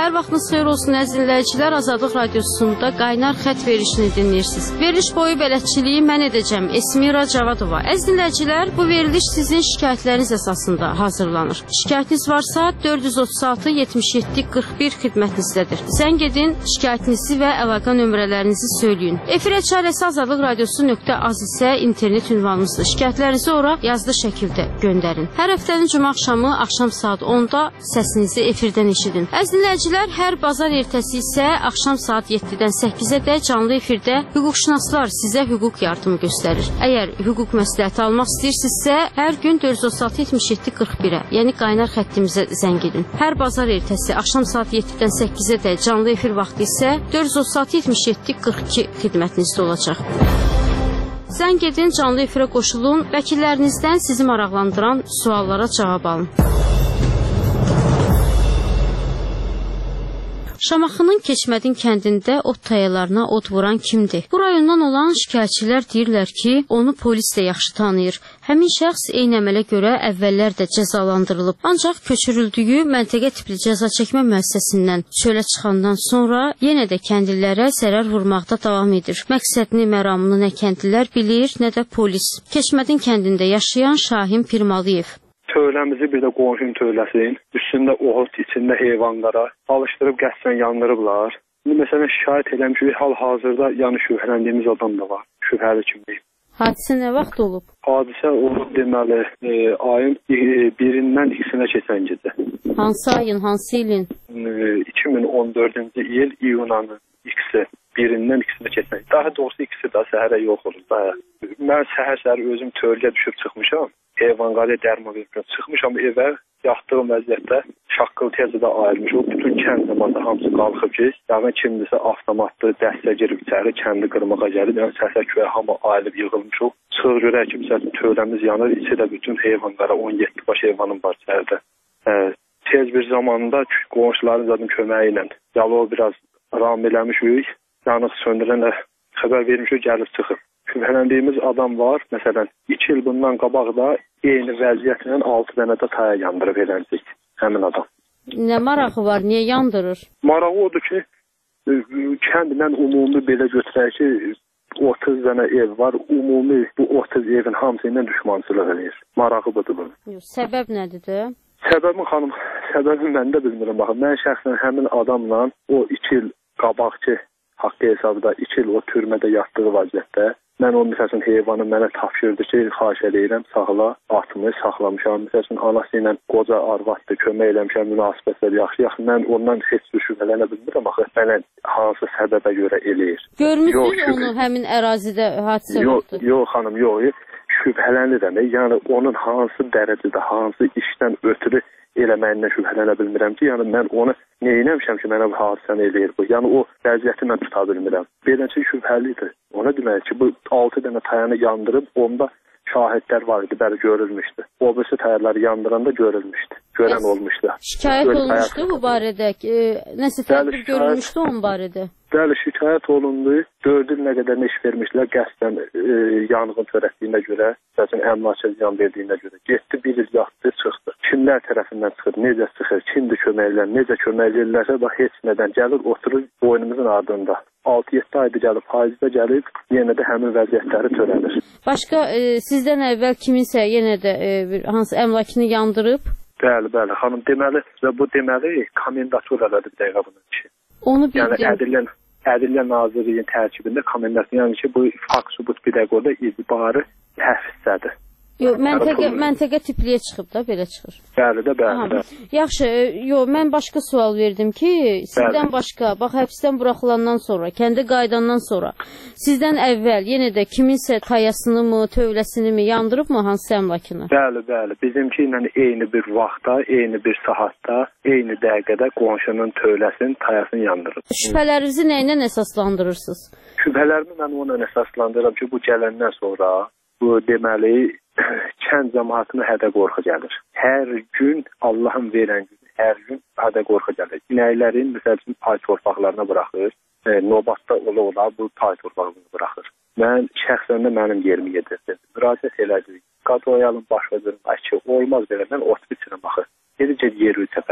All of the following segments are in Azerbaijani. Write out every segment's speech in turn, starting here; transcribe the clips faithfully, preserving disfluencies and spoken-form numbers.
Hər vaxtınız xeyir olsun əziz dinləyicilər. Azadlıq Radiosunda qaynar xətt verilişini dinləyirsiniz. Veriliş boyu bələdçiliyi mən edəcəm. Esmira Cavadova. Əziz dinləyicilər, bu veriliş sizin şikayətləriniz əsasında hazırlanır. Şikayətiniz varsa dörd yüz otuz altı yetmiş yeddi qırx bir xidmətinizdədir. Zəng edin, şikayətinizi və əlaqə nömrələrinizi söyləyin. Efir əçarəsi azadlıq radiosu nöqtə az isə internet ünvanımızdır. Şikayətlərinizi ora yazılı şəkildə göndərin. Hər həftənin cümə axşamı axşam saat onda səsinizi efirdən eşidin. Əziz dinləyicilər, hər bazar ertəsi isə axşam saat yeddidən səkkizə də canlı efirdə hüquqşünaslar sizə hüquq yardımı göstərir. Əgər hüquq məsləhəti almaq istəyirsinizsə, hər gün dörd yüz otuz altı yetmiş yeddi qırx birə, yəni qaynar xəttimizə zəng edin. Hər bazar ertəsi axşam saat yeddidən səkkizə də canlı efir vaxtı isə dörd yüz otuz altı yetmiş yeddi qırx iki xidmətinizdə olacaq. Zəng edin, canlı efirə qoşulun, vəkillərinizdən sizi maraqlandıran suallara cavab alın. Şamaxının Keçmədin kəndində ot tayalarına od vuran kimdir? Bu rayondan olan şikayətçilər deyirlər ki, onu polis də yaxşı tanıyır. Həmin şəxs eyni əmələ görə əvvəllər də cəzalandırılıb. Ancaq köçürüldüyü məntəqə tipli cəza çəkmə müəssisəsindən çölə çıxandan sonra yenə də kəndlilərə zərər vurmaqda davam edir. Məqsədini, məramını nə kəndlilər bilir, nə də polis. Keçmədin kəndində yaşayan Şahin Pirmalıyev. Tövləmizi bir də qonşum tövləsin, üstündə oğut, içində heyvanlara alışdırıb qəsdən yandırıblar. Məsələn, şikayət edəm ki, hal-hazırda yəni şübhələndiyimiz adam da var, şübhəli kimi. Hadisə nə vaxt olub? Hadisə olub deməli, e, ayın e, birindən ikisinə keçən gecə. Hansı ayın, hansı ilin? E, iki min on dördüncü il iyun ayının ikisi, birindən ikisinə keçən. Daha doğrusu ikisi də səhərə yox olur. Daha. Mən səhər-səhər özüm tövləyə düşüb çıxmışam. Heyvanqarıya dərman vermişəm. Çıxmışam evə, yatdığım vəziyyətdə şaqqıltıya da ayırmış. O bütün kənd zamanında hamısı qalxıb ki, yəni kimdirsə avtomatlı dəstə girib içəri, kəndi qırmağa gəlib, yəni səsə köyə hamı ayılıb yığılmış o. Çığ görək ki, məsələn, tövləmiz yanır, içi də bütün heyvanlara, on yeddi baş heyvanım var içəridə. Hə, tez bir zamanda qonşuların zaten köməyi ilə yalov biraz ram eləmişik, yanıq söndürənə xəbər vermişik, gəlib çıxıb. Şübhələndiyimiz adam var, məsələn, iki il bundan qabaqda eyni vəziyyətlə altı dənə də taya yandırıb eləncək, həmin adam. Nə marağı var, niyə yandırır? Marağı odur ki, kəndlə umumi belə götürək ki, otuz dənə ev var, umumi bu otuz evin hamısı ilə düşmançılıq edir. Marağı budur bunun. Yox, səbəb nədir də? Səbəbi xanım, səbəbi mən də bilmirəm. Baxın, mən şəxsən həmin adamla o iki il qabaqçı haqqı hesabda iki il o türmədə yatdığı vəziyyətdə mən o məsələn heyvanı mənə tapşırdı ki, xahiş edirəm, saxla, atımı saxlamışam. Məsələn, anası ilə qoca arvaddır, kömək eləmişəm, münasibətlər yaxşı. Yaxşı, mən ondan heç bir şübhələnə bilmirəm. Axı, mənə hansı səbəbə görə eləyir. Görmüsünüz onu həmin ərazidə hadisə oldu? Yox, yox xanım, yox. Şübhələnirəm. Yəni, onun hansı dərəcədə, hansı işdən ötürü eləməyindən şübhələnə bilmirəm ki, yəni mən onu neyinəmişəm ki, mənə bu hadisəni eləyir bu. Yəni o vəziyyəti mən tuta bilmirəm. Beləncə şübhəlidir. Ona demək ki, bu altı dənə tayanı yandırıb, onda şahidlər var idi, bəli görülmüşdü. O birisi tayaları yandıranda görülmüşdü. Görən olmuşdu. Şikayət olmuşdu bu barədə? E, nəsə tədbir görülmüşdü onun barədə? Bəli, şikayət olundu. Dörd il nə qədər iş vermişlər qəsdən e, yanğın törətdiyinə görə, məsələn, əmlaka ziyan verdiyinə görə. Getdi, bir il yatdı, çıxdı. Kimlər tərəfindən çıxır, necə çıxır, kimdir köməklər, necə köməkləyirlərsə, bax, heç nədən gəlir, oturur boynumuzun ardında. altı yeddi ayda gəlib, faizdə gəlib, yenə də həmin vəziyyətləri törədir. Başqa, e, sizdən əvvəl kiminsə yenə də e, hansı əmlakını yandırıb? Bəli, bəli, xanım, deməli, və bu deməli, komendatura elədi bir dəqiqə bunun için. Onu bildim. Yəni, Ədillə, Ədillə Nazirliyin tərkibində komendatura, yəni ki, bu fakt sübut bir dəqiqə orada icbari təhsisədir. Yox, məntəqə, məntəqə tipliyə çıxıb da, belə çıxır. Bəli də, bəli də. Yaxşı, yox, mən başqa sual verdim ki, sizdən bəli. Başqa, bax, həbsdən buraxılandan sonra, kəndə qaydandan sonra, sizdən əvvəl yenə də kiminsə tayasını mı, tövləsini mi yandırıb mı, hansı əmlakını? Bəli, bəli, bizimki ilə eyni bir vaxtda, eyni bir saatda, eyni dəqiqədə qonşunun tövləsinin tayasını yandırıb. Şübhələrinizi nə ilə əsaslandırırsınız? Şübhələrimi mən ona əsaslandırıram ki, bu gələndən sonra, bu deməli, kənd cəmaatına hədə qorxu gəlir. Hər gün Allahın verən günü, hər gün hədə qorxu gəlir. İnəklərin, məsələn, pay torpaqlarına buraxır, e, növbatda ola ola bu pay torpaqlarını buraxır. Mən şəxsən də mənim yerimi yedirdim. Müraciət elədik. Qadoyalın baş vəzirin, ki, olmaz belə, mən ot biçirəm, baxır. Gedəcək yeri səfərlə.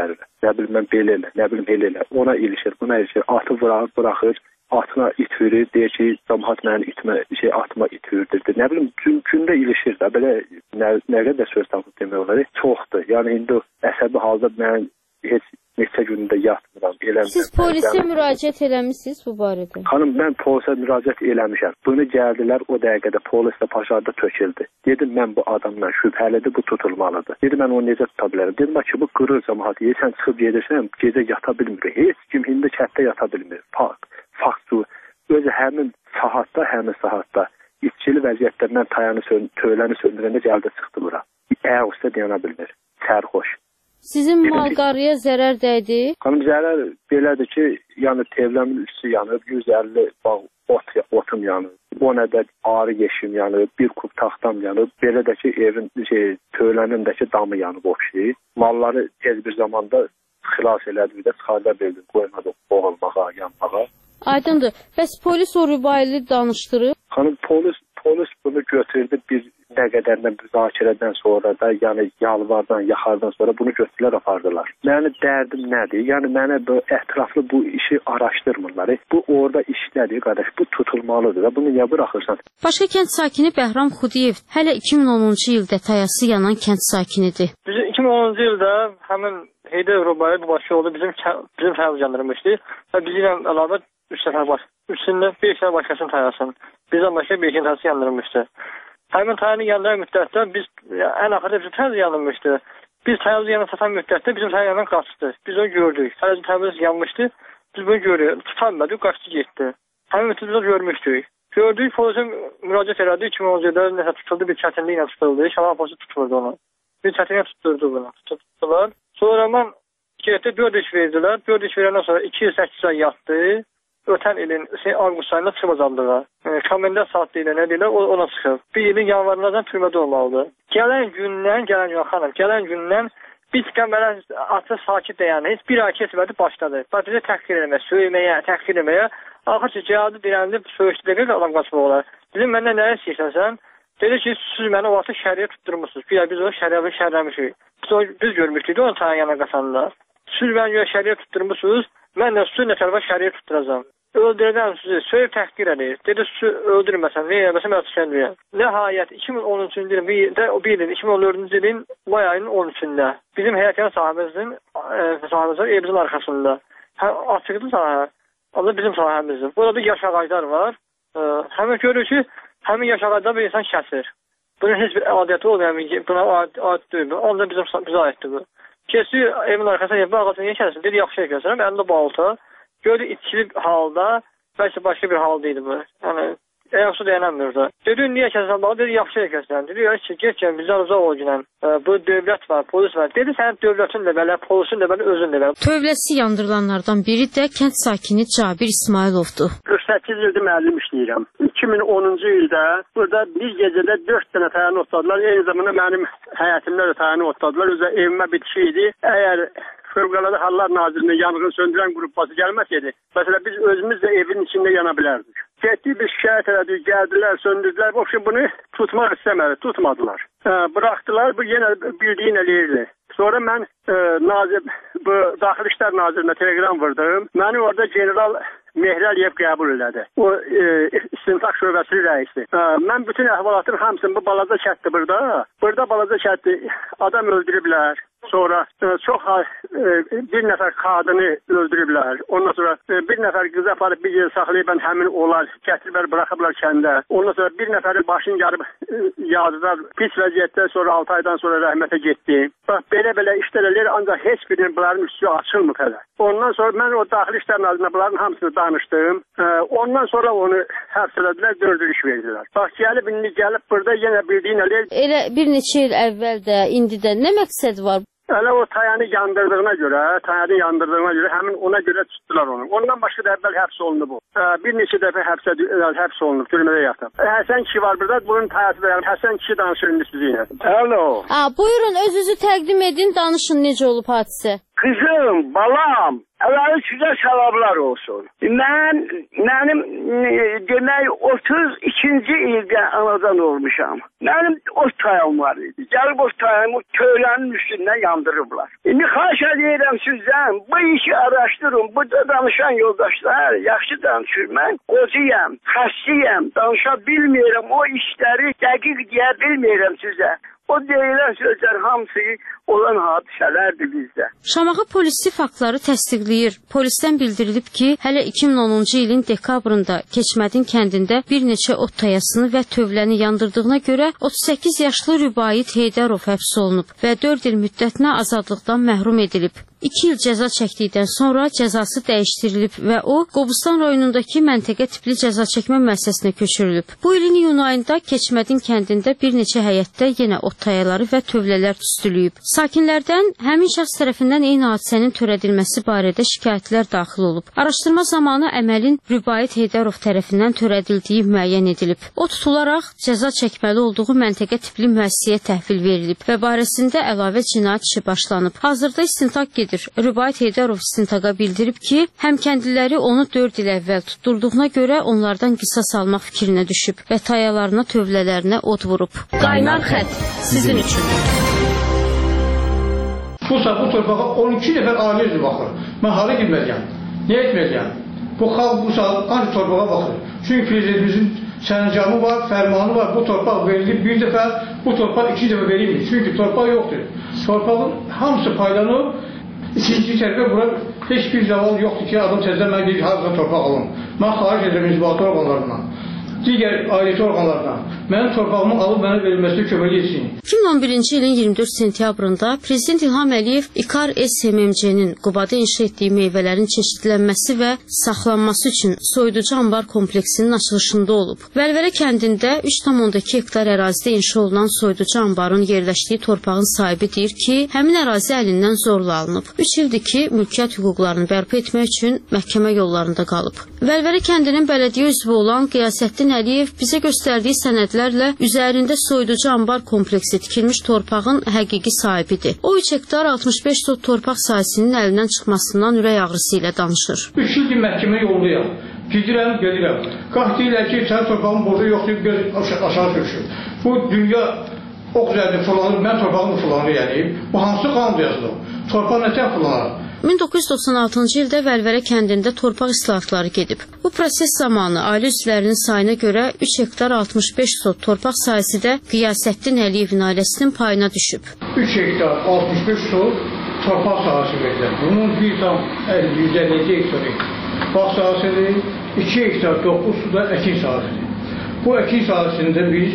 nə bilim mən belə elə, nə bilim elə elə. Ona ilişir, buna ilişir. Atı vuraq, buraxır, atına it verir, deyir ki, cəmaət mənim itmə, şey, atıma it verdirdi. Nə bilim, gün, gündə ilişir də, belə nə, nə qədər söz tapıb demək olar, çoxdur. Yəni, indi əsəbi halda mən heç neçə gündə yatmıram, eləmirəm. Siz polisə müraciət eləmişsiniz bu barədə? Xanım, mən polisə müraciət eləmişəm. Bunu gəldilər, o dəqiqədə polis də paşarda töküldü. Dedim, mən bu adamdan şübhəlidir, bu tutulmalıdır. Dedim, mən onu necə tuta bilərəm? Dedim, ki, bu qırır cəmaatı, sən çıxıb gedirsən, gecə yata bilmir. Heç kim indi kətdə yata bilmir. Fakt, faktdur. Özü həmin saatda, həmin saatda içkili vəziyyətlərdən tayanı, töyləni söndürəndə gəldi çıxdı bura. Əyə usta dayana bilmir. Sərxoş. Sizin mal-qarıya zərər dəydi? Xanım, zərər belədir ki, yəni tevləmin üstü yanıb, yüz əlli bağ ot, otum yanıb, on ədəd arı yeşim yanıb, bir kub taxtam yanıb, belə də ki, evin şey, töylənindəki damı yanıb o şey. Malları tez bir zamanda xilas elədi, bir də çıxarda bildim, qoymadı boğulmağa, yanmağa. Aydındır. Bəs polis o rübaylı danışdırıb? Xanım, polis, polis bunu götürdü bir nə qədərdən müzakirədən sonra da, yəni yalvardan, yaxardan sonra bunu götürülər, apardılar. Mənim dərdim nədir? Yəni mənə bu ətraflı bu işi araşdırmırlar. Bu orada işlədir, qardaş, bu tutulmalıdır da, bunu niyə buraxırsan? Başqa kənd sakini Bəhram Xudiyev hələ iki min onuncu ildə tayası yanan kənd sakinidir. Bizim iki min onuncu ildə həmin Heydər Rubaylı başı oldu, bizim bizim təyyarlandırmışdı və bizimlə əlavə üç nəfər baş, üçündə beş nəfər başqasının tayasını, bizdən başqa bir iki tayası yandırmışdı. Həmin tayını yandıran müddətdə biz, ən axırda bizim tayımız yanılmışdı. Biz tayımızı yanına satan müddətdə bizim tayı yanından qaçdı. Biz onu gördük. Hələ tayımız yanmışdı. Biz bunu görüyoruz. Tutanmadı, qaçdı getdi. Həmin müddətdə biz görmüşdük. Gördük, polisə müraciət elədi. iki min onuncu ildə nəsə tutuldu, bir çətinliklə tutuldu. Şaman polisi tutuldu onu. Bir çətinliklə tutuldu bunu. Tutuldular. Sonra mən getdi, dörd iş verdilər. dörd iş verəndən sonra iki il səkkiz ay yatdı. Ötən ilin avqust ayında çıxıb azaldılar. E, komendant saatlı ilə nə deyirlər, ona çıxıb. Bir ilin yanvarlardan türmədə olmalıdır. Gələn gündən, gələn gün xanım, gələn gündən biz qəmərə atı sakit dayanır. Heç bir ay keçmədi, başladı. Bizi təhqir eləməyə, söyməyə, təhqir eləməyə. Axır ki, gəldi, dirəndi, söyüşdürək adam qaçmaq olar. Dedim, məndən nə istəyirsən sən? Dedi ki, siz məni o vaxtı şəriyə tutturmuşsunuz. Bir ay biz onu şəriyə şərləmişik. Biz, o, biz görmüşdük, onu tayın yana qaçanlar. Siz məni görə şəriyə tutturmuşsunuz, mən də sizi nə tərəfə şəriyə tutturacam. Öldürəcəm sizi, söyüb təhqir edir. Dedi, sizi öldürməsən, nə eləməsən, mən tutuşan. Nəhayət, iki min on üçüncü ilin, bir, də, o bir ilin, iki min on dördüncü ilin may ayının on üçündə bizim həyətyan sahəmizin, e, sahəmizin evimizin arxasında. Hə, açıqdır sahə, o da bizim sahəmizdir. Burada da yaş ağaclar var. E, həmin görür ki, həmin yaş ağacda bir insan kəsir. Bunun heç bir adiyyəti olmayan, buna aid deyil. Onda bizim, bizə aiddir bu. Kesiyor, evin arxasına, bu ağacını niyə kəsin? Dedi, yaxşı şey kəsirəm, əlində balta. Gördü içkili halda, bəlkə başqa bir haldaydı bu. Yəni, ayaqsı dayanamıyor da. Dedi, niyə kəsən balı? Dedi, yaxşı şey kəsən. Dedi, ya ki, geçən bizdən uzaq ol günən. Bu dövlət var, polis var. Dedi, sənin dövlətin də belə, polisin də belə, özün də belə. Tövləsi yandırılanlardan biri də kənd sakini Cabir İsmailovdur. qırx səkkiz ildir müəllim işləyirəm. iki min onuncu ildə burada bir gecədə dörd dənə tayanı otladılar. Eyni zamanda mənim həyətimdə də tayanı otladılar. Özə evimə bitişi idi. Əgər Fövqəladə Hallar Nazirliyinin yanğın söndürən qrupası gəlməsəydi, məsələn, biz özümüz də evin içində yana bilərdik. Getdik, biz şikayət elədik, gəldilər, söndürdülər. O şey bunu tutmaq istəmədi, tutmadılar. Ə, bıraxdılar, bu yenə bildiyin eləyirdi. Sonra mən e, nazir, bu Daxili İşlər Nazirinə telegram vurdum. Məni orada general Mehri Əliyev qəbul elədi. O e, İstintaq şöbəsi rəisi. E, mən bütün əhvalatın hamısını bu balaca kətdir burada. Burada balaca kətdir adam öldürüblər. Sonra e, çox e, bir nəfər qadını öldürüblər. Ondan sonra e, bir nəfər qızı aparıb bir yer saxlayıb həmin onlar gətiriblər, buraxıblar kəndə. Ondan sonra bir nəfərin başını yarıb e, yazdılar. Pis vəziyyətdə sonra altı aydan sonra rəhmətə getdi. Bax belə-belə işlər eləyir, ancaq heç birinin bunların üstü açılmır hələ. Ondan sonra mən o Daxili İşlər Nazirinə bunların hamısını danışdım. E, ondan sonra onu həbs elədilər, dörd iş verdilər. Bax gəlib indi gəlib burada yenə bildiyin eləyir. Elə bir neçə il əvvəl də, indi də nə məqsəd var? Hələ o tayanı yandırdığına görə, tayanı yandırdığına görə həmin ona görə tutdular onu. Ondan başqa da əvvəl həbs olundu bu. Ə, bir neçə dəfə həbsə həbs olunub, türmədə yatıb. Həsən kişi var burada, bunun tayası da Həsən kişi danışır indi sizinlə. Alo. A, buyurun özünüzü təqdim edin, danışın necə olub hadisə. Kızım, balam, Allah'ın sizə səlavlar olsun. Mən, mənim e, demək otuz ikinci ildə anadan olmuşam. Mənim ot tayam var idi. Gəlib ot tayamı töylənin üstündən yandırıblar. İndi xahiş edirəm sizdən, bu işi araşdırın. Burada danışan yoldaşlar, yaxşı danışır. Mən qocuyam, xəstiyəm, danışa bilmirəm. O işləri dəqiq deyə bilmirəm sizə. O deyilən sözlər hamısı olan hadisələrdir bizdə. Şamaxı polisi faktları təsdiqləyir. Polisdən bildirilib ki, hələ iki min onuncu ilin dekabrında Keçmədin kəndində bir neçə ot tayasını və tövləni yandırdığına görə otuz səkkiz yaşlı Rübait Heydərov həbs olunub və dörd il müddətinə azadlıqdan məhrum edilib. İki il cəza çəkdikdən sonra cəzası dəyişdirilib və o, Qobustan rayonundakı məntəqə tipli cəza çəkmə müəssisəsinə köçürülüb. Bu ilin iyun ayında Keçmədin kəndində bir neçə həyətdə yenə ot tayaları və tövlələr tüstülüyüb. Sakinlərdən həmin şəxs tərəfindən eyni hadisənin törədilməsi barədə şikayətlər daxil olub. Araşdırma zamanı əməlin Rübait Heydərov tərəfindən törədildiyi müəyyən edilib. O tutularaq cəza çəkməli olduğu məntəqə tipli müəssisəyə təhvil verilib və barəsində əlavə cinayət işi başlanıb. Hazırda istintaq gedir. Rübait Heydərov istintaqa bildirib ki, həmkəndliləri onu dörd il əvvəl tutturduğuna görə onlardan qisas almaq fikrinə düşüb və tayalarına, tövlələrinə od vurub. Qaynar xətt sizin üçün. Bu saat bu torpağa on iki nəfər ailə üzrə baxır. Mən hara girməliyəm? Nə etməliyəm? Bu xalq bu saat ancaq torpağa baxır. Çünki prezidentimizin sərəncamı var, fərmanı var. Bu torpaq verilib bir dəfə, bu torpaq iki dəfə verilmir. Çünki torpaq yoxdur. Torpağın hamısı paylanıb. İkinci tərəfə bura heç bir zaval yoxdur ki, adam təzədən mən deyir, harada torpaq alın. Mən xaric edirəm inzibati orqanlarından, digər ailəti orqanlarından. Mənim torpağımı alıb mənə verilməsini kömək etsin. iki min on birinci ilin iyirmi dörd sentyabrında Prezident İlham Əliyev İkar S M M C-nin Qubada inşa etdiyi meyvələrin çeşidlənməsi və saxlanması üçün soyuducu ambar kompleksinin açılışında olub. Vəlvələ kəndində üç tam on iki hektar ərazidə inşa olunan soyuducu ambarın yerləşdiyi torpağın sahibi deyir ki, həmin ərazi əlindən zorla alınıb. üç ildir ki, mülkiyyət hüquqlarını bərpa etmək üçün məhkəmə yollarında qalıb. Vəlvələ kəndinin bələdiyyə üzvü olan Qiyasəddin Əliyev bizə göstərdiyi sənədlərlə üzərində soyuducu ambar kompleksi tikilmiş torpağın həqiqi sahibidir. O üç hektar altmış beş sot torpaq sahəsinin əlindən çıxmasından ürək ağrısı ilə danışır. üç ildir məhkəmə yolundayam. Gidirəm, gedirəm. Qaç deyirlər ki, sənin torpağın borcu yoxdur, göz aşağı sürüşür. Bu dünya o üzərində fırlanır, mən torpağımı fırlanır yəni. Bu hansı qanunda yazılır? Torpaq nətər fırlanır? min doqquz yüz doxsan altıncı ildə Vəlvələ kəndində torpaq islahatları gedib. Bu proses zamanı ailə üzvlərinin sayına görə üç hektar altmış beş sot torpaq sahəsi də Qiyasəddin Əliyevin ailəsinin payına düşüb. üç hektar altmış beş sot torpaq sahəsi verilib. Bunun bir tam yüz əlli yeddi hektarı bağ sahəsidir, iki hektar doqquz suda əkin sahəsidir. Bu əkin sahəsində biz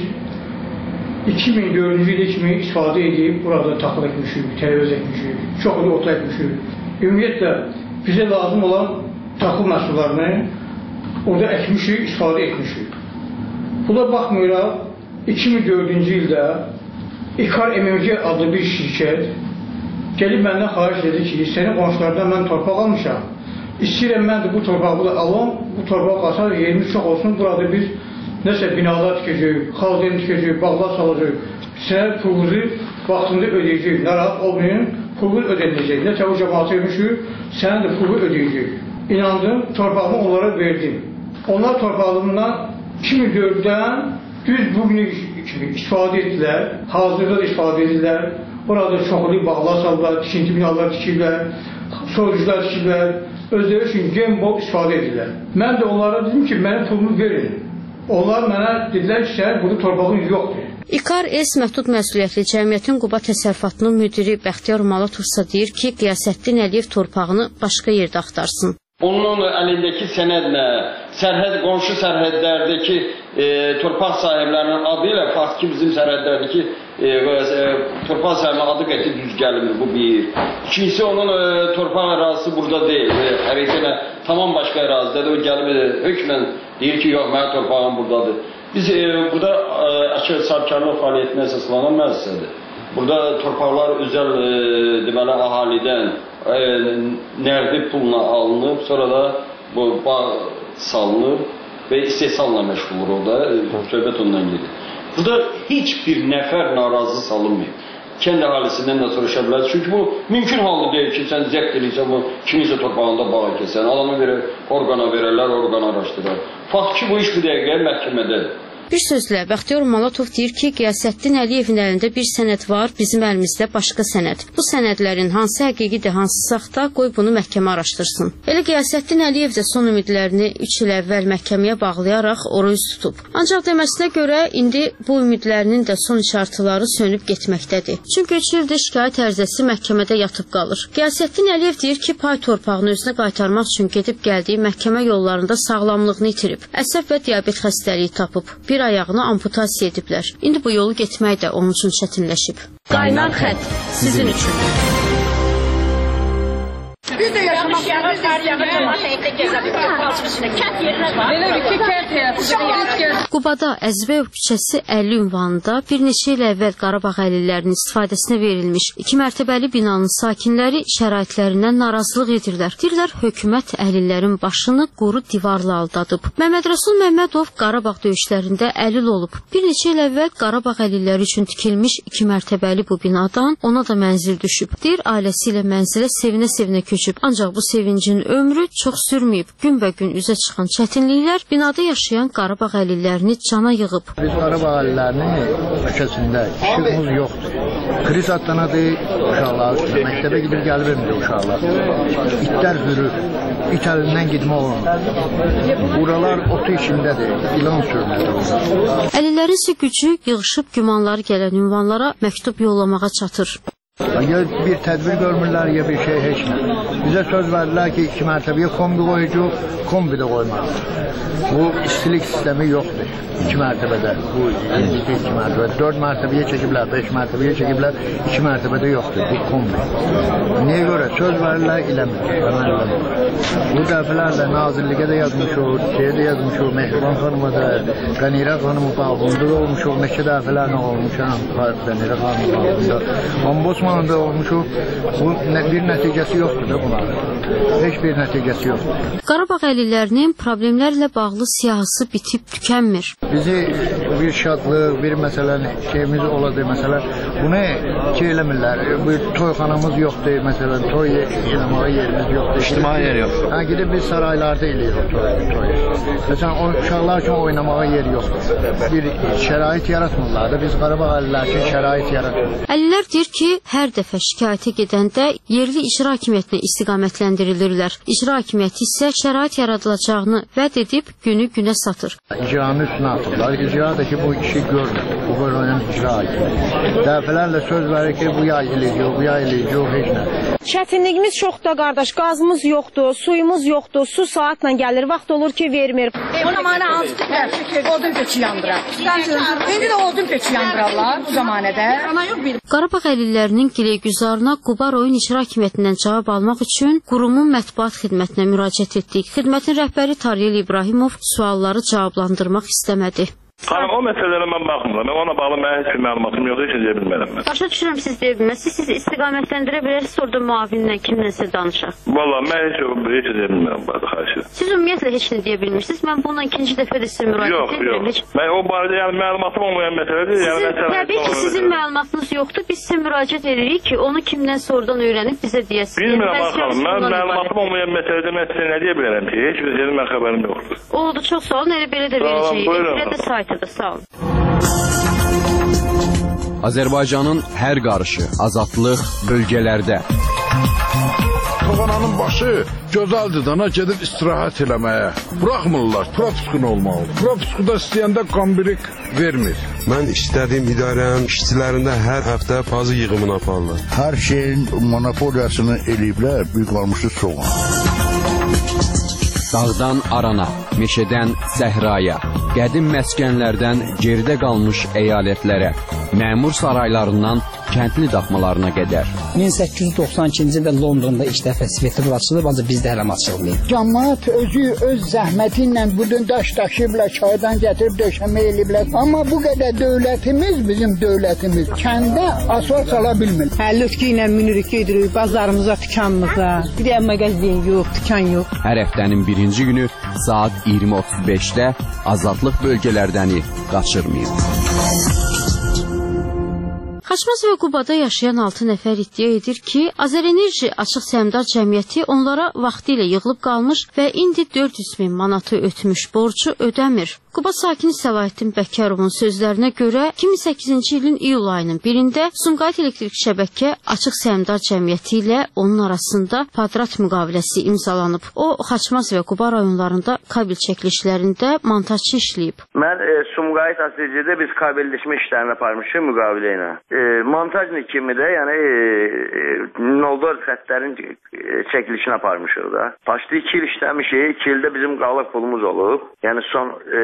iki min dördüncü il kimi istifadə edib, burada taxıl etmişik, tərəvəz etmişik, çox da ot etmişik. Ümumiyyətlə, bizə lazım olan taxıl məhsullarını orada əkmişik, istifadə etmişik. Buna baxmayaraq, iki min dördüncü ildə İkar M M C adlı bir şirkət gəlib məndən xahiş edir ki, sənin qonşulardan mən torpaq almışam. İstəyirəm, mən də bu torpağı alım, bu torpaq qasar, yerimiz çox olsun, burada biz nəsə binalar tikəcəyik, xalqlarını tikəcəyik, bağlar salacaq. Sənə pulunuzu vaxtında ödəyəcək, narahat olmayın, pulu ödəniləcək. Nə çabuk cəmaatı vermişik, sənə də pulu ödəyəcək. İnandım, torpağımı onlara verdim. Onlar torpağımdan iki min dörddən düz bugünü kimi istifadə etdilər, hazırda da istifadə edirlər. Orada çoxlu bağlar saldılar, tikinti binalar tikirlər, soyucular tikirlər, özləri üçün gen bol istifadə edirlər. Mən də onlara dedim ki, mənim pulumu verin. Onlar mənə dedilər ki, sənin burada torpağın yoxdur. İkar S məhdud məsuliyyətli cəmiyyətin Quba təsərrüfatının müdiri Bəxtiyar Malatov isə deyir ki, Qiyasəddin Əliyev torpağını başqa yerdə axtarsın. Onun əlindəki sənədlə sərhəd, qonşu sərhədlərdəki e, torpaq sahiblərinin adı ilə fakt ki, bizim sərhədlərdəki e, e, torpaq sahibinin adı qəti düz gəlmir, bu bir. İkincisi, onun e, torpaq ərazisi burada deyil, e, hərəkətlə tamam başqa ərazidədir, o gəlib e, hökmən deyir ki, yox, mənim torpağım buradadır. Biz e, burada açıq sahibkarlıq fəaliyyətinə əsaslanan müəssisədir. Burada torpaqlar özəl e, deməli əhalidən e, nərdi pulla alınıb, sonra da bu bağ salınıb və istehsalla məşğul olur orada, söhbət ondan gedir. Burada heç bir nəfər narazı salınmıyor. kənd əhalisindən də soruşa bilərsiniz. Çünki bu mümkün halda deyil ki, sən zəbt edirsən, bu kiminsə torpağında bağa kəsən, adamı verər, orqana verərlər, orqan araşdırar. Fakt ki, bu iş bu dəqiqə məhkəmədədir. Bir sözlə, Bəxtiyar Malatov deyir ki, Qiyasəddin Əliyevin əlində bir sənəd var, bizim əlimizdə başqa sənəd. Bu sənədlərin hansı həqiqidir, hansı saxta, qoy bunu məhkəmə araşdırsın. Elə Qiyasəddin Əliyev də son ümidlərini üç il əvvəl məhkəməyə bağlayaraq oru üz tutub. Ancaq deməsinə görə, indi bu ümidlərinin də son işartıları sönüb getməkdədir. Çünki üç ildir şikayət ərizəsi məhkəmədə yatıb qalır. Qiyasəddin Əliyev deyir ki, pay torpağını özünə qaytarmaq üçün gedib gəldiyi məhkəmə yollarında sağlamlığını itirib, əsəb və diabet xəstəliyi tapıb. Bir ayağını amputasiya ediblər. İndi bu yolu getmək də onun üçün çətinləşib. Qaynar xətt sizin üçün. Biz də yaşamaq istəyirik, biz də yaşamaq istəyirik. Qubada Əzbəyev küçəsi əlli ünvanında bir neçə il əvvəl Qarabağ əlillərinin istifadəsinə verilmiş iki mərtəbəli binanın sakinləri şəraitlərindən narazılıq edirlər. Deyirlər, hökumət əlillərin başını quru divarla aldadıb. Məmməd Rəsul Məmmədov Qarabağ döyüşlərində əlil olub. Bir neçə il əvvəl Qarabağ əlilləri üçün tikilmiş iki mərtəbəli bu binadan ona da mənzil düşüb. Deyir, ailəsi ilə mənzilə sevinə-sevinə köçüb. Ancaq bu sevincin ömrü çox sürməyib. Günbəgün üzə çıxan çətinliklər binada yaşayan Qarabağ əlillərini cana yığıb. Biz Qarabağ əlillərinin küçəsində işığımız yoxdur. Kriz haqqanadır uşaqlar, məktəbə gidib gəlirəm uşaqlar. İtlər hürür, it əlindən gitmə olmur. Buralar otu içindədir, ilan sürünədir. Əlillərin isə gücü yığışıb gümanları gələn ünvanlara məktub yollamağa çatır. Ya bir tədbir görmürlər, ya bir şey heç nə. Bizə söz verdilər ki, iki mərtəbəyə kombi qoyucuq, kombi də qoymaq. Bu istilik sistemi yoxdur iki mərtəbədə. Bu iki mərtəbədə. Dörd mərtəbəyə çəkiblər, beş mərtəbəyə çəkiblər, iki mərtəbədə yoxdur. Bu kombi. Niyə görə? Söz verirlər, eləmir. Əməl eləmir. Bu dəfələrlə nazirliyə də yazmışıq, şeye də yazmışıq, Mehriban xanıma da, Qənirə xanımın bağında da olmuşuq, neçə dəfələrlə olmuşam, Qənirə xanımın bağında. Ombudsmanında olmuşuq, bu bir nəticəsi yoxdur da bunların. Heç bir nəticəsi yoxdur. Qarabağ əlillərinin problemlərlə bağlı siyahısı bitib tükənmir. Bizi bir şadlıq, bir məsələn şeyimiz oladır, məsələn, bunu ki eləmirlər, bir toyxanamız yoxdur, məsələn, toy eləməyə yerimiz yoxdur. İctimai yer yoxdur. Hə, gidib biz saraylarda eləyirik toy. Məsələn, o uşaqlar üçün oynamağa yer yoxdur. Bir şərait yaratmırlar da, biz Qarabağ əlillər üçün şərait yaratırıq. Əlillər deyir ki, hər dəfə şikayətə gedəndə yerli icra hakimiyyətinə istiqamətləndirilirlər. İcra hakimiyyəti isə şərait yaradılacağını vəd edib günü günə satır. İcranın üstünə atırlar. İcra da ki, bu işi görmür. Bu bölümün icra hakimiyyəti. Dəfələrlə söz verir ki, bu yay eləyəcək, bu yay eləyəcək, heç nə. Çətinliyimiz çoxdur, qardaş. Qazımız yoxdur, suyumuz yoxdur. Su saatla gəlir, vaxt olur ki, vermir. Ona mənə hansı ki, odun köçü yandırar. İndi də odun köçü yandırarlar bu zamanədə. Qarabağ əlillərinin gileygüzarına Quba rayon icra hakimiyyətindən cavab almaq üçün qurumun mətbuat xidmətinə müraciət etdik. Xidmətin rəhbəri Tariyel İbrahimov sualları cavablandırmaq istəmədi. Xanım, o məsələlərə mən baxmıram. Mən ona bağlı mənim heç bir məlumatım yoxdur, heç deyə bilmərəm mən. Başa düşürəm, siz deyə bilməzsiniz. Siz istiqamətləndirə bilərsiniz, orada müavinlə kimləsə danışaq. Valla, mən heç, heç deyə bilmərəm, bazı xahiş edirəm. Siz ümumiyyətlə heç nə deyə bilmirsiniz. Mən bununla ikinci dəfə də sizə müraciət edirəm. Yox, yox. Mən o barədə yəni məlumatım olmayan məsələdir. Yəni, sizin, təbii ki, sizin məlumatınız yoxdur. Biz sizə müraciət edirik ki, onu kimdən sonradan öyrənib bizə deyəsiniz. Bilmirəm, xanım. Mən məlumatım olmayan məsələdə mən sizə nə deyə bilərəm ki, heç bir şeyin mən xəbərim yoxdur. Oldu, çox sağ olun. Elə belə də verəcəyik. Elə də saytıdır, sağ olun. Azərbaycanın hər qarışı, azadlıq bölgələrdə. Toğananın başı gözəldir dana gedib istirahət eləməyə. Buraxmırlar, propiskun olmalı. Propiskuda istəyəndə qambirik vermir. Mən istədiyim idarənin işçilərində hər həftə pazı yığımını aparırlar. Hər şeyin monopoliyasını eləyiblər, bir qalmışı soğan. Dağdan arana, meşədən səhraya, qədim məskənlərdən geridə qalmış əyalətlərə, məmur saraylarından kəndli daxmalarına qədər. min səkkiz yüz doxsan ikinci ildə Londonda ilk dəfə svetofor açılıb, ancaq bizdə hələ açılmayıb. Cəmaət özü öz zəhməti ilə budun daş daşıyıblar, çaydan gətirib döşəmə eləyiblər. Amma bu qədər dövlətimiz, bizim dövlətimiz kəndə asfalt sala bilmir. Hə, lütki ilə minirik, gedirik bazarımıza, dükanımıza. Bir də mağazin yox, dükan yox. Hər həftənin birinci günü saat iyirmi otuz beşdə azadlıq bölgələrdəni qaçırmayın. Xaçmaz və Qubada yaşayan altı nəfər iddia edir ki, Azərenerji Açıq Səhmdar Cəmiyyəti onlara vaxtilə yığılıb qalmış və indi dörd yüz min manatı ötmüş borcu ödəmir. Quba sakini Səlahiddin Bəkərovun sözlərinə görə iki min səkkizinci ilin iyul ayının birində Sumqayıt Elektrik Şəbəkə Açıq Səhmdar Cəmiyyəti ilə onun arasında kvadrat müqaviləsi imzalanıb. O, Xaçmaz və Quba rayonlarında kabel çəkilişlərində montajçı işləyib. Mən e, Sumqayıt A S C-də biz kabelləşmə işlərini aparmışıq müqavilə ilə. E, montaj kimi də, yəni e, noldor xəttlərin e, çəkilişini aparmışıq da. Başda iki il işləmişik, iki ildə bizim qalıq pulumuz olub. Yəni son e,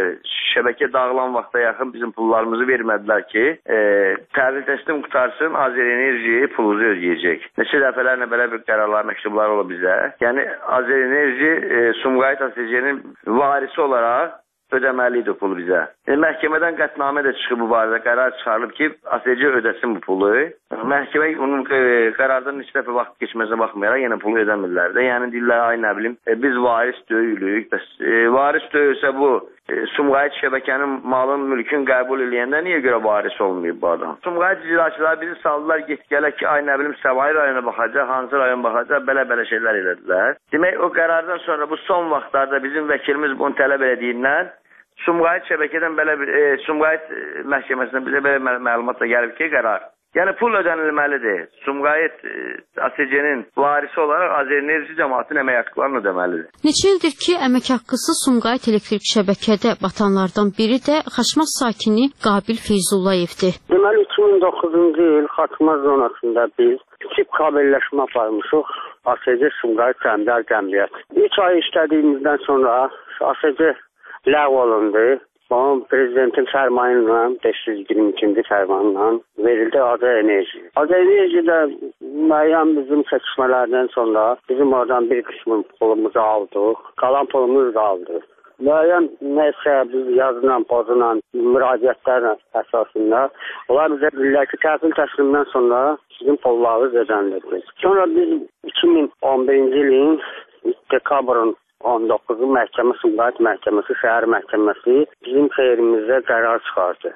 şəbəkə dağılan vaxta yaxın bizim pullarımızı vermədilər ki, e, təhvil təslim qutarsın, Azərenerji pulunuzu ödəyəcək. Neçə dəfələrlə belə bir qərarlar, məktublar olub bizə. Yəni Azərenerji e, Sumqayıt A S C-nin varisi olaraq ödəməlidir pulu bizə. E, məhkəmədən qətnamə də çıxıb bu barədə qərar çıxarılıb ki, A S C ödəsin bu pulu. Məhkəmə onun e, qərardan neçə dəfə vaxt keçməsinə baxmayaraq yenə pulu ödəmirlər də. Yəni deyirlər, ay nə bilim, e, biz varis döyülük. Bəs e, varis döyülsə bu e, Sumqayıt şəbəkənin malın, mülkün qəbul eləyəndə niyə görə varis olmayıb bu adam? Sumqayıt icraçılar bizi saldılar get-gələ ki, ay nə bilim, Səvayi rayona baxacaq, hansı rayon baxacaq, belə-belə şeylər elədilər. Demək, o qərardan sonra bu son vaxtlarda bizim vəkilimiz bunu tələb elədiyindən Sumqayıt şəbəkədən belə bir, e, Sumqayıt məhkəməsindən bizə belə məlumatla gəlib ki, qərar. Yəni pul ödənilməlidir. Sumqayıt e, A S C-nin varisi olaraq Azərenerji cəmaatının əmək haqqlarını ödəməlidir. Neçə ildir ki, əmək haqqısı Sumqayıt elektrik şəbəkədə batanlardan biri də Xaçmaz sakini Qabil Feyzullayevdir. Deməli iki min doqquzuncu il Xaçmaz zonasında biz tip kabelləşmə aparmışıq. A S C Sumqayıt Səhmdar Cəmiyyəti. üç ay işlədiyimizdən sonra A S C ləğv olundu. Onun prezidentin fərmanı ilə beş yüz iyirmi ikinci fərmanla verildi Azərenerji. Azərenerji də müəyyən bizim çəkişmələrdən sonra bizim oradan bir qismin pulumuzu aldıq. Qalan pulumuz qaldı. Müəyyən nəsə biz yazılan, pozulan müraciətlər əsasında onlar bizə bilirlər ki, təhvil təslimdən sonra sizin pullarınız ödənilir. Sonra biz iki min on birinci ilin dekabrın on doqquzu məhkəmə, Sumqayıt məhkəməsi, şəhər məhkəməsi bizim xeyrimizə qərar çıxardı.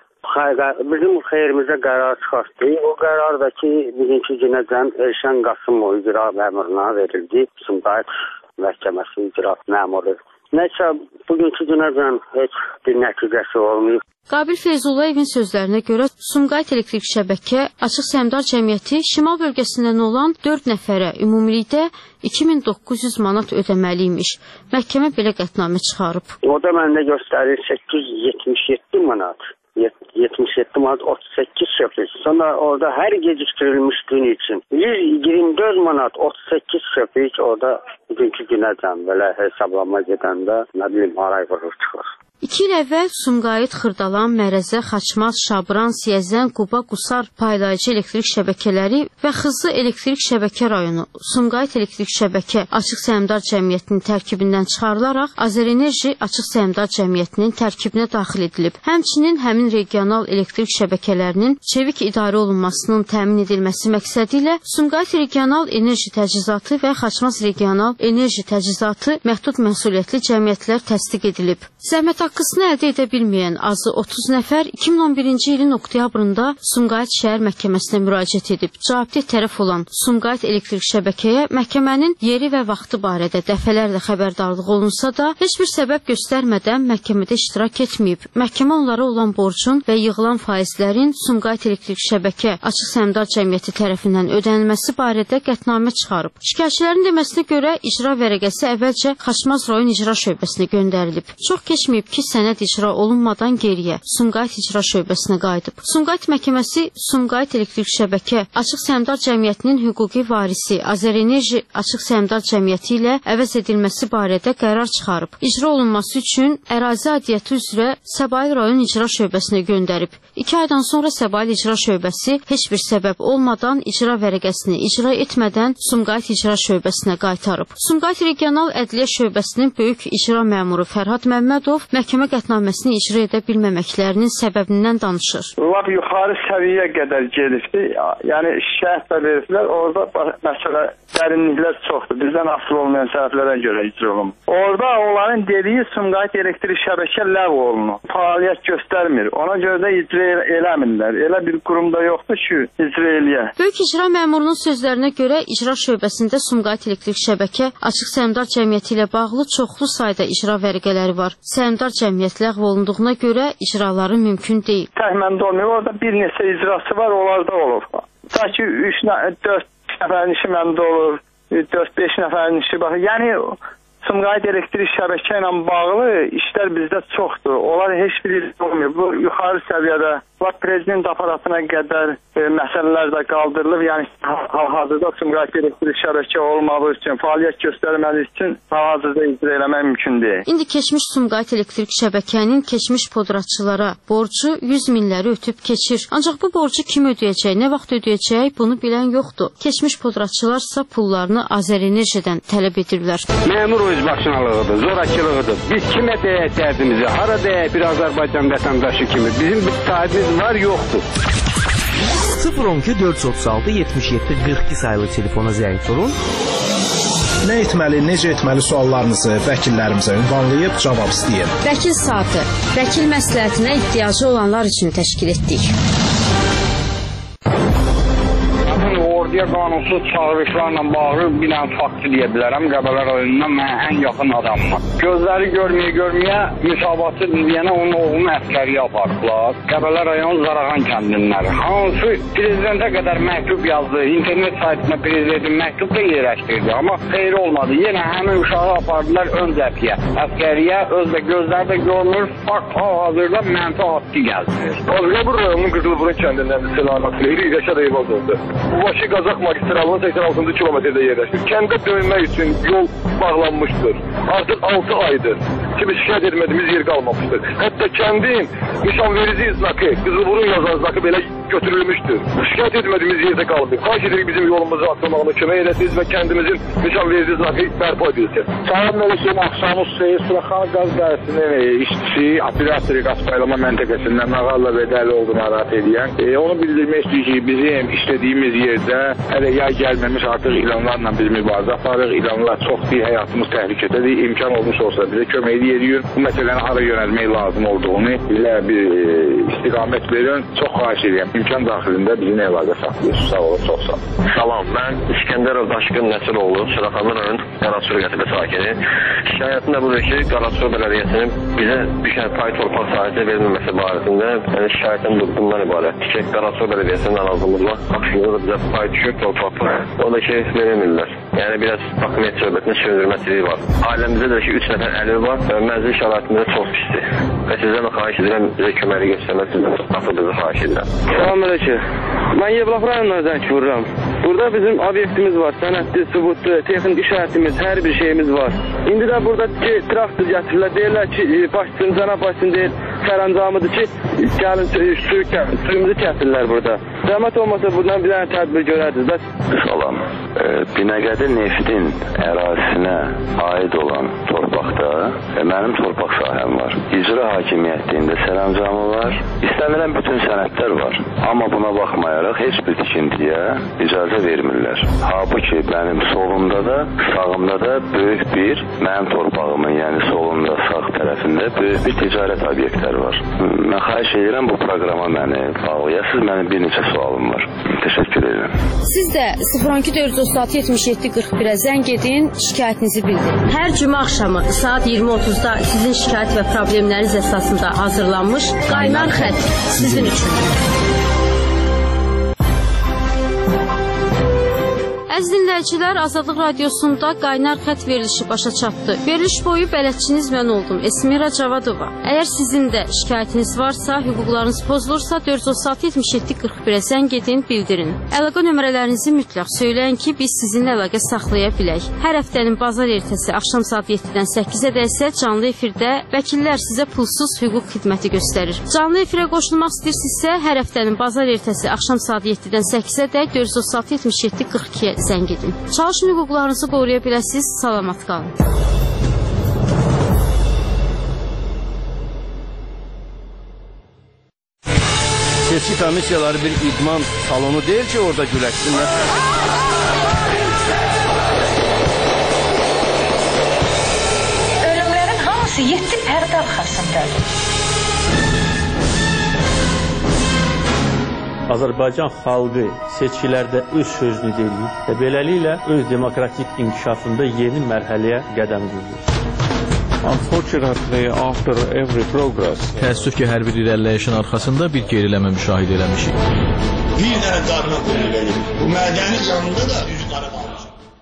Bizim xeyrimizə qərar çıxartdı. O qərar da ki, birinci günəcən Elşən Qasımov icra məmuruna verildi. Sumqayıt məhkəməsi icra məmuru. Nəysə, bugünkü günəcən heç bir nəticəsi olmayıb. Qabil Feyzullayevin sözlərinə görə Sumqayıt Elektrik Şəbəkə Açıq Səhmdar Cəmiyyəti şimal bölgəsindən olan dörd nəfərə ümumilikdə iki min doqquz yüz manat ödəməliymiş. Məhkəmə belə qətnamə çıxarıb. O da məndə göstərir səkkiz yüz yetmiş yeddi manat. yetmiş yeddi manat otuz səkkiz şöpük. Sonra orada hər gecikdirilmiş gün üçün yüz iyirmi dörd manat otuz səkkiz şöpük orada bugünkü günəcən belə hesablama gedəndə nə bilim aray vurur çıxır. İki il əvvəl Sumqayıt, Xırdalan, Mərəzə, Xaçmaz, Şabran, Siyəzən, Quba, Qusar paylayıcı elektrik şəbəkələri və Xızı elektrik şəbəkə rayonu Sumqayıt Elektrik Şəbəkə Açıq Səhmdar Cəmiyyətinin tərkibindən çıxarılaraq Azərenerji Açıq Səhmdar Cəmiyyətinin tərkibinə daxil edilib. Həmçinin həmin regional elektrik şəbəkələrinin çevik idarə olunmasının təmin edilməsi məqsədi ilə Sumqayıt Regional Enerji Təchizatı və Xaçmaz Regional Enerji Təchizatı məhdud məsuliyyətli cəmiyyətlər təsdiq edilib. Zəhmət haqqısını əldə edə bilməyən azı otuz nəfər iki min on birinci ilin oktyabrında Sumqayıt şəhər məhkəməsinə müraciət edib. Cavabdeh tərəf olan Sumqayıt elektrik şəbəkəyə məhkəmənin yeri və vaxtı barədə dəfələrlə xəbərdarlıq olunsa da, heç bir səbəb göstərmədən məhkəmədə iştirak etməyib. Məhkəmə onlara olan borcun və yığılan faizlərin Sumqayıt elektrik şəbəkə Açıq Səhmdar Cəmiyyəti tərəfindən ödənilməsi barədə qətnamə çıxarıb. Şikayətçilərin deməsinə görə icra vərəqəsi əvvəlcə Xaçmaz rayon icra şöbəsinə göndərilib. Çox keçməyib ki, sənəd icra olunmadan geriyə Sumqayıt icra şöbəsinə qayıdıb. Sumqayıt məhkəməsi Sumqayıt elektrik şəbəkə Açıq Səhmdar Cəmiyyətinin hüquqi varisi Azərenerji Açıq Səhmdar Cəmiyyəti ilə əvəz edilməsi barədə qərar çıxarıb. İcra olunması üçün ərazi aidiyyəti üzrə Səbail rayon icra şöbəsinə göndərib. İki aydan sonra Səbail icra şöbəsi heç bir səbəb olmadan icra vərəqəsini icra etmədən Sumqayıt icra şöbəsinə qaytarıb. Sumqayıt regional ədliyyə şöbəsinin böyük icra məmuru Fərhad Məmmədov məhkəmə qətnaməsini icra edə bilməməklərinin səbəbindən danışır. Lap yuxarı səviyyəyə qədər gedibdi. Yəni şikayət də verdilər. Orada məsələ dərinliklər çoxdur. Bizdən asılı olmayan tərəflərə görə icra olunur. Orada onların dediyi Sumqayıt elektrik şəbəkə ləğv olunur. Fəaliyyət göstərmir. Ona görə də icra eləmirlər. Elə bir qurumda yoxdur ki, icra eləyə. Böyük icra məmurunun sözlərinə görə icra şöbəsində Sumqayıt elektrik şəbəkə açıq səhmdar cəmiyyəti ilə bağlı çoxlu sayda icra vərəqələri var. Səhmdar cəmiyyət ləğv olunduğuna görə icraları mümkün deyil. Təhməndə olmuyor. Orada bir neçə icrası var, onlarda olur. Ta ki üç dörd nəfərin işi məndə olur, dörd beş nəfərin işi baxır. Yəni Sumqayıt elektrik şəbəkə ilə bağlı işlər bizdə çoxdur. Onlar heç biri olmuyor. Bu yuxarı səviyyədə lap prezident aparatına qədər e, məsələlər də qaldırılıb. Yəni hal-hazırda Sumqayıt elektrik şəbəkə olmadığı üçün, fəaliyyət göstərmədiyi üçün hal-hazırda icra eləmək mümkün deyil. İndi keçmiş Sumqayıt elektrik şəbəkənin keçmiş podratçılara borcu yüz minləri ötüb keçir. Ancaq bu borcu kim ödəyəcək, nə vaxt ödəyəcək bunu bilən yoxdur. Keçmiş podratçılarsa pullarını Azərenerjidən tələb edirlər. Məmur özbaşınalığıdır, zorakılığıdır. Biz kimə deyək dərdimizi, hara deyək bir Azərbaycan vətəndaşı kimi. Bizim bir sahibimiz var, yoxdur. sıfır on iki dörd yüz otuz altı yetmiş yeddi qırx iki sayılı telefona zəng vurun. Nə etməli, necə etməli suallarınızı vəkillərimizə ünvanlayıb cavab istəyin. Vəkil saatı, vəkil məsləhətinə ehtiyacı olanlar üçün təşkil etdik. Orduya qanunsuz çağırışlarla bağlı bir dənə faktı deyə bilərəm. Qəbələ rayonundan mənə ən yaxın adamım. Gözləri görməyə görməyə müsabatı deyənə onun oğlunu əskəriyə apardılar. Qəbələ rayon Zarağan kəndindən. Hansı prezidentə qədər məktub yazdı. İnternet saytına prezidentin məktub da yerləşdirdi. Amma xeyri olmadı. Yenə həmin uşağı apardılar ön cəbhəyə. Əskəriyə özlə gözləri də görmür. Fakt hal-hazırda mənfi haqqı gəldi. Qəbələ rayonunun Qızılburun kəndindən selamat Leyli Rəşad Eyvazovdur. Bu başı Qazaq magistralının səksən altıncı kilometrdə yerləşir. Kəndə dönmək üçün yol bağlanmışdır. Artıq altı aydır ki, biz şikayət etmədiyimiz yer qalmamışdır. Hətta kəndin nişanverici znakı, Qızılburun yazan znakı belə götürülmüşdür. Şikayət etmədiyimiz yerdə qalmır. Xahiş edirik bizim yolumuzu açılmağına kömək edəsiniz və kəndimizin nişanverici znakı bərpa edilsin. Salam Mələkəm Axşamız Seyir Suraxan qaz dərəsinin işçisi, operatori qaz paylama məntəqəsindən Nağalla Bədəli olduğunu narahat edən. E, onu bildirmək istəyir ki, bizim işlədiyimiz yerdə hələ yay gəlməmiş artıq ilanlarla biz mübarizə aparırıq. İlanlar çoxdur, həyatımız təhlükədədir. İmkan olmuş olsa bizə kömək edirik. Bu məsələni hara yönəlmək lazım olduğunu bizə bir e, istiqamət verin. Çox xahiş edirəm. İmkan daxilində bizim əlaqə saxlayırsınız. Sağ olun, çox sağ olun. Salam, mən İskəndərov Daşqın Nəsiroğlu, Suraxanlı rayon Qaraçur qəsəbə sakini. Şikayətim də budur ki, Qaraçur bələdiyyəsinin bizə düşən pay torpaq sahəsi verilməməsi barəsində yəni şikayətim bundan ibarətdir ki, Qaraçur bələdiyyəsinin anazımızla aksiyonda da bizə pay düşür torpaq payı. O da ki, verilmirlər. Yəni biraz hakimiyyət söhbətinin sürülməsiliyi var. Ailəmizdə də ki, üç nəfər əlivi var və mənzil şəraitində çox pisdir. Və sizdən xahiş edirəm, bizə köməkli göstərməsindən atılığınızı xahiş edirəm. Salam əleykum. Mən Yevlax rayonundan zəng vururam. Burada bizim obyektimiz var, sənədli, sübutlu, texnik işarətimiz, hər bir şeyimiz var. İndi də burada ki, traktor gətirirlər, deyirlər ki, başçısın, cənab başçısın deyir, sərəncamıdır ki, gəlin suyu, suyumuzu kəsilirlər burada. Zəhmət olmasa buradan bir dənə tədbir görərdiniz. Bəs... Salam. E, Binəqədi Neftin ərazisinə aid olan torpaqda e, mənim torpaq sahəm var. İcra hakimiyyətində sərəncamı var. İstənilən bütün sənədlər var. Amma buna baxmayaraq heç bir tikintiyə icazə vermirlər. Halbuki mənim solumda da, sağımda da böyük bir mənim torpağımın, yəni solunda, sağ tərəfində böyük bir ticarət obyektləri var. Mən xahiş edirəm bu proqrama məni bağlayasınız. Mənim bir neçə sualım var. Təşəkkür edirəm. Siz də sıfır on iki dörd yüz otuz altı yetmiş yeddi qırx birə zəng edin, şikayətinizi bildirin. Hər cümə axşamı saat iyirmi otuzda sizin şikayət və problemləriniz əsasında hazırlanmış Qaynar Xətt sizin üçün. Əziz dinləyicilər, Azadlıq Radiosunda Qaynar Xətt verilişi başa çatdı. Veriliş boyu bələdçiniz mən oldum, Esmira Cavadova. Əgər sizin də şikayətiniz varsa, hüquqlarınız pozulursa dörd yüz otuz altı yetmiş yeddi qırx birə zəng edin, bildirin. Əlaqə nömrələrinizi mütləq söyləyin ki, biz sizinlə əlaqə saxlaya bilək. Hər həftənin bazar ertəsi axşam saat yeddidən səkkizədək isə canlı efirdə vəkillər sizə pulsuz hüquq xidməti göstərir. Canlı efirə qoşulmaq istəyirsinizsə, hər həftənin bazar ertəsi axşam saat yeddidən səkkizədək dörd yüz otuz altı yetmiş yeddi qırx ikiyə zəng edin. Çalışın hüquqlarınızı qoruya biləsiniz. Salamat qalın. seçki komissiyaları bir idman salonu deyil ki orada güləşsinlər. Ölümlərin hamısı yeddi pərdə arxasındadır. Azərbaycan xalqı seçkilərdə öz sözünü deyir və beləliklə öz demokratik inkişafında yeni mərhələyə qədəm qoyur. Unfortunately, after every progress, təəssüf ki, hər bir irəliləyişin arxasında bir geriləmə müşahidə eləmişik. Bir dənə darına qoyulur. Bu mədəni canında da